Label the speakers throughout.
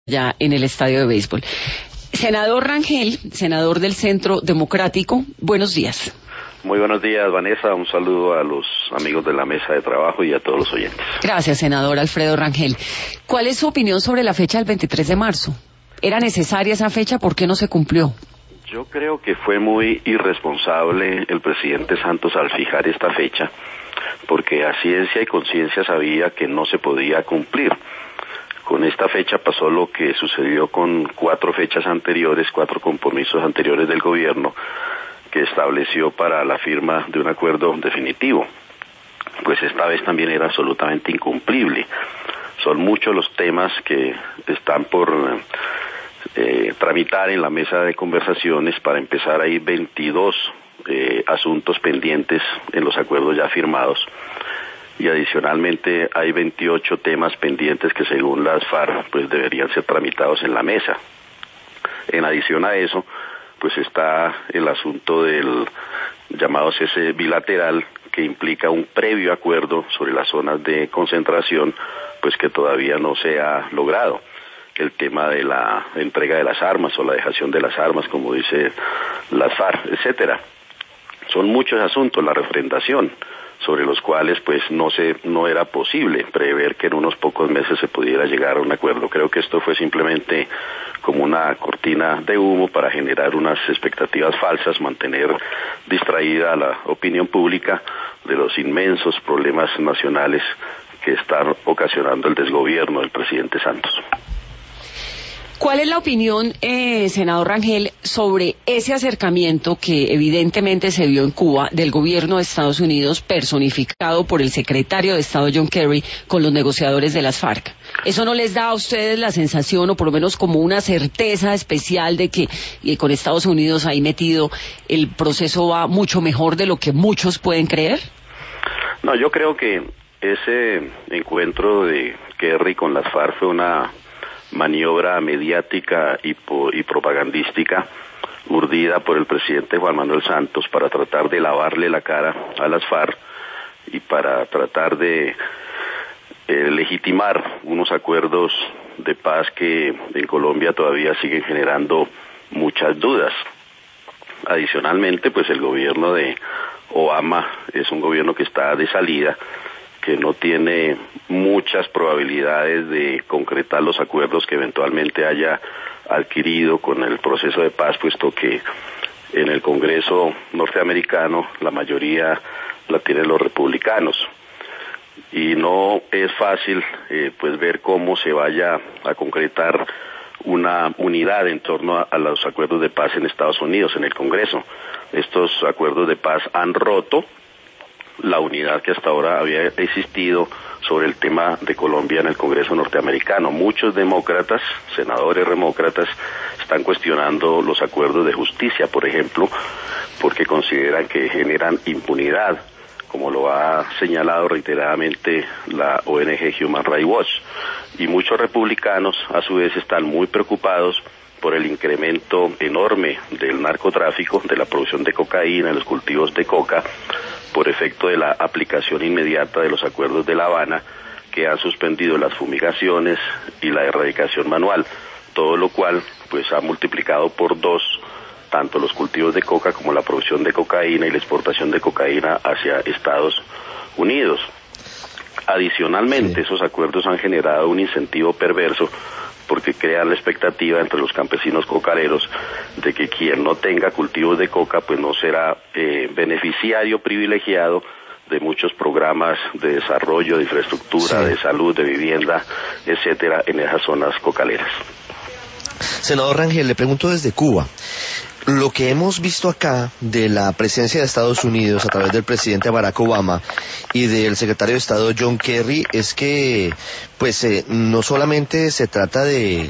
Speaker 1: ya en el estadio de béisbol. Senador Rangel, senador del Centro Democrático, buenos días.
Speaker 2: Muy buenos días, Vanessa. Un saludo a los amigos de la mesa de trabajo y a todos los oyentes.
Speaker 1: Gracias, senador Alfredo Rangel. ¿Cuál es su opinión sobre la fecha del 23 de marzo? ¿Era necesaria esa fecha? ¿Por qué no se cumplió?
Speaker 2: Yo creo que fue muy irresponsable el presidente Santos al fijar esta fecha, porque a ciencia y conciencia sabía que no se podía cumplir. Con esta fecha pasó lo que sucedió con 4 fechas anteriores, 4 compromisos anteriores del gobierno, que estableció para la firma de un acuerdo definitivo. Pues esta vez también era absolutamente incumplible. Son muchos los temas que están por tramitar en la mesa de conversaciones. Para empezar, hay 22 asuntos pendientes en los acuerdos ya firmados. Y adicionalmente hay 28 temas pendientes que según las FARC pues deberían ser tramitados en la mesa. En adición a eso, pues está el asunto del llamado cese bilateral, que implica un previo acuerdo sobre las zonas de concentración, pues que todavía no se ha logrado. El tema de la entrega de las armas o la dejación de las armas, como dice las FARC, etcétera. Son muchos asuntos, la refrendación, sobre los cuales pues no era posible prever que en unos pocos meses se pudiera llegar a un acuerdo. Creo que esto fue simplemente como una cortina de humo para generar unas expectativas falsas, mantener distraída a la opinión pública de los inmensos problemas nacionales que están ocasionando el desgobierno del presidente Santos.
Speaker 1: ¿Cuál es la opinión, senador Rangel, sobre ese acercamiento que evidentemente se vio en Cuba del gobierno de Estados Unidos personificado por el secretario de Estado John Kerry con los negociadores de las FARC? ¿Eso no les da a ustedes la sensación, o por lo menos como una certeza especial, de que con Estados Unidos ahí metido el proceso va mucho mejor de lo que muchos pueden creer?
Speaker 2: No, yo creo que ese encuentro de Kerry con las FARC fue una maniobra mediática y propagandística urdida por el presidente Juan Manuel Santos para tratar de lavarle la cara a las FARC y para tratar de legitimar unos acuerdos de paz que en Colombia todavía siguen generando muchas dudas. Adicionalmente, pues el gobierno de Obama es un gobierno que está de salida, que no tiene muchas probabilidades de concretar los acuerdos que eventualmente haya adquirido con el proceso de paz, puesto que en el Congreso norteamericano la mayoría la tienen los republicanos. Y no es fácil pues ver cómo se vaya a concretar una unidad en torno a los acuerdos de paz en Estados Unidos, en el Congreso. Estos acuerdos de paz han roto la unidad que hasta ahora había existido sobre el tema de Colombia en el Congreso norteamericano. Muchos demócratas, senadores demócratas, están cuestionando los acuerdos de justicia, por ejemplo, porque consideran que generan impunidad, como lo ha señalado reiteradamente la ONG Human Rights Watch. Y muchos republicanos, a su vez, están muy preocupados por el incremento enorme del narcotráfico, de la producción de cocaína, de los cultivos de coca, por efecto de la aplicación inmediata de los acuerdos de La Habana, que han suspendido las fumigaciones y la erradicación manual, todo lo cual pues ha multiplicado por 2 tanto los cultivos de coca como la producción de cocaína y la exportación de cocaína hacia Estados Unidos. Adicionalmente, esos acuerdos han generado un incentivo perverso, porque crean la expectativa entre los campesinos cocareros de que quien no tenga cultivos de coca pues no será beneficiario privilegiado de muchos programas de desarrollo, de infraestructura, de salud, de vivienda, etcétera, en esas zonas cocaleras.
Speaker 3: Senador Rangel, le pregunto desde Cuba. Lo que hemos visto acá de la presencia de Estados Unidos a través del presidente Barack Obama y del secretario de Estado John Kerry es que no solamente se trata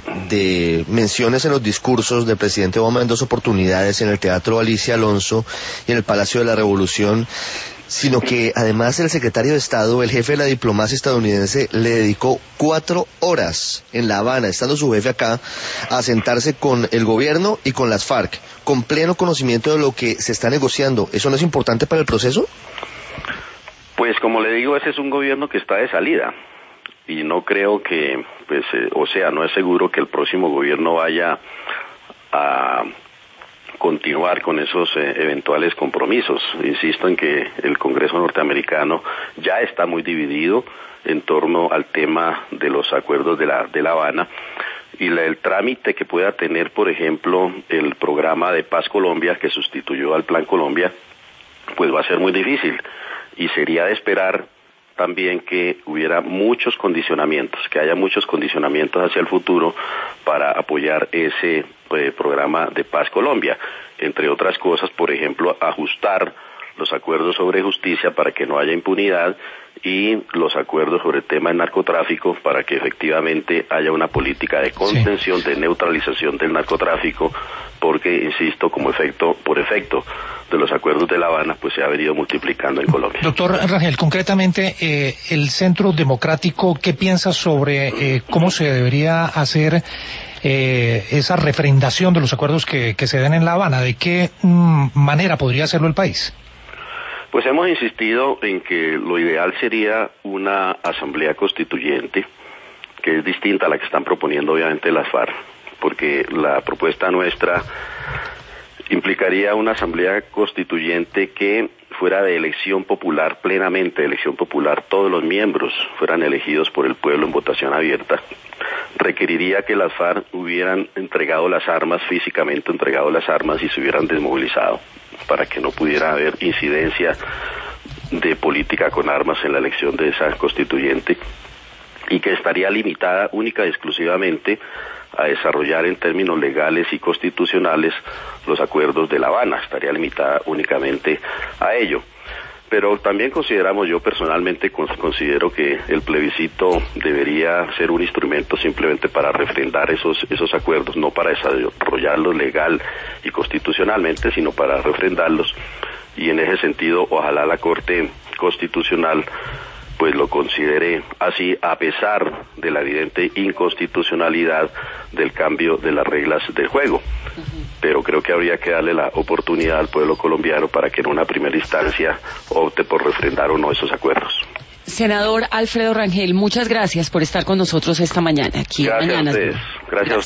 Speaker 3: de menciones en los discursos del presidente Obama en 2 oportunidades, en el Teatro Alicia Alonso y en el Palacio de la Revolución, sino que además el secretario de Estado, el jefe de la diplomacia estadounidense, le dedicó 4 horas en La Habana, estando su jefe acá, a sentarse con el gobierno y con las FARC, con pleno conocimiento de lo que se está negociando. ¿Eso no es importante para el proceso?
Speaker 2: Pues como le digo, ese es un gobierno que está de salida, y no creo que pues, no es seguro que el próximo gobierno vaya a continuar con esos eventuales compromisos. Insisto en que el Congreso norteamericano ya está muy dividido en torno al tema de los acuerdos de La Habana, y el trámite que pueda tener, por ejemplo, el programa de Paz Colombia, que sustituyó al Plan Colombia, pues va a ser muy difícil, y sería de esperar también que hubiera muchos condicionamientos, que haya muchos condicionamientos hacia el futuro para apoyar ese programa de Paz Colombia. Entre otras cosas, por ejemplo, ajustar los acuerdos sobre justicia para que no haya impunidad y los acuerdos sobre el tema del narcotráfico para que efectivamente haya una política de contención, de neutralización del narcotráfico, porque, insisto, por efecto de los acuerdos de La Habana, pues se ha venido multiplicando en Colombia.
Speaker 4: Doctor Rangel, concretamente, el Centro Democrático, ¿qué piensa sobre cómo se debería hacer esa refrendación de los acuerdos que se den en La Habana? ¿De qué manera podría hacerlo el país?
Speaker 2: Pues hemos insistido en que lo ideal sería una asamblea constituyente, que es distinta a la que están proponiendo obviamente las FARC, porque la propuesta nuestra implicaría una asamblea constituyente que fuera de elección popular, plenamente de elección popular, todos los miembros fueran elegidos por el pueblo en votación abierta. Requeriría que las FARC hubieran entregado las armas, físicamente entregado las armas, y se hubieran desmovilizado, para que no pudiera haber incidencia de política con armas en la elección de esa constituyente, y que estaría limitada única y exclusivamente a desarrollar en términos legales y constitucionales los acuerdos de La Habana, estaría limitada únicamente a ello. Pero también yo personalmente considero que el plebiscito debería ser un instrumento simplemente para refrendar esos acuerdos, no para desarrollarlos legal y constitucionalmente, sino para refrendarlos, y en ese sentido ojalá la Corte Constitucional pues lo considere así, a pesar de la evidente inconstitucionalidad del cambio de las reglas del juego. Pero creo que habría que darle la oportunidad al pueblo colombiano para que en una primera instancia opte por refrendar o no esos acuerdos.
Speaker 1: Senador Alfredo Rangel, muchas gracias por estar con nosotros esta mañana.
Speaker 2: Gracias a ustedes. Gracias.